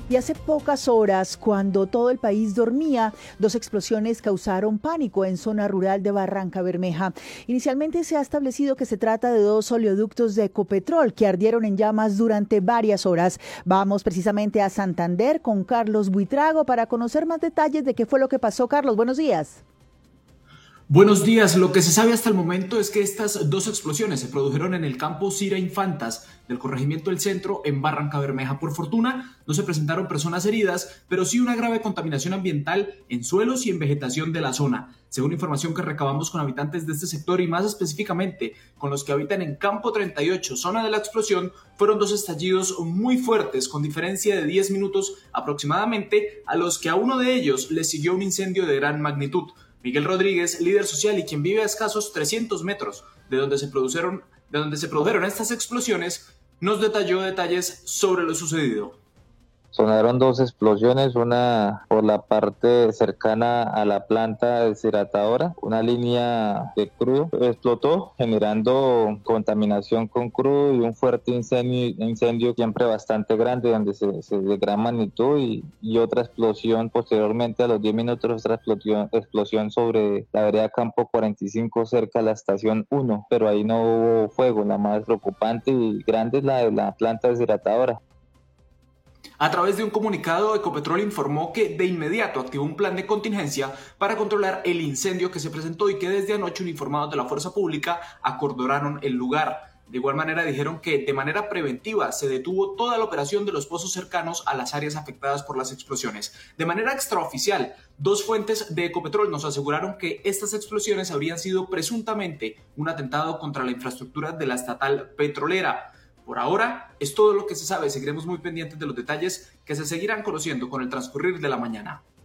Y hace pocas horas, cuando todo el país dormía, dos explosiones causaron pánico en zona rural de Barrancabermeja. Inicialmente se ha establecido que se trata de dos oleoductos de Ecopetrol que ardieron en llamas durante varias horas. Vamos precisamente a Santander con Carlos Buitrago para conocer más detalles de qué fue lo que pasó. Carlos, buenos días. Buenos días. Lo que se sabe hasta el momento es que estas dos explosiones se produjeron en el campo Cira Infantas del corregimiento del Centro en Barrancabermeja. Por fortuna, no se presentaron personas heridas, pero sí una grave contaminación ambiental en suelos y en vegetación de la zona. Según información que recabamos con habitantes de este sector y más específicamente con los que habitan en Campo 38, zona de la explosión, fueron dos estallidos muy fuertes con diferencia de 10 minutos aproximadamente, a los que a uno de ellos le siguió un incendio de gran magnitud. Miguel Rodríguez, líder social y quien vive a escasos 300 metros de donde se produjeron estas explosiones, nos detalló detalles sobre lo sucedido. Sonaron dos explosiones, una por la parte cercana a la planta deshidratadora, una línea de crudo explotó generando contaminación con crudo y un fuerte incendio siempre bastante grande donde se de gran magnitud y otra explosión posteriormente a los 10 minutos, otra explosión sobre la vereda Campo 45 cerca de la estación 1, pero ahí no hubo fuego. La más preocupante y grande es la de la planta deshidratadora. A través de un comunicado, Ecopetrol informó que de inmediato activó un plan de contingencia para controlar el incendio que se presentó y que desde anoche uniformados de la fuerza pública acordonaron el lugar. De igual manera dijeron que de manera preventiva se detuvo toda la operación de los pozos cercanos a las áreas afectadas por las explosiones. De manera extraoficial, dos fuentes de Ecopetrol nos aseguraron que estas explosiones habrían sido presuntamente un atentado contra la infraestructura de la estatal petrolera. Por ahora, es todo lo que se sabe. Seguiremos muy pendientes de los detalles que se seguirán conociendo con el transcurrir de la mañana.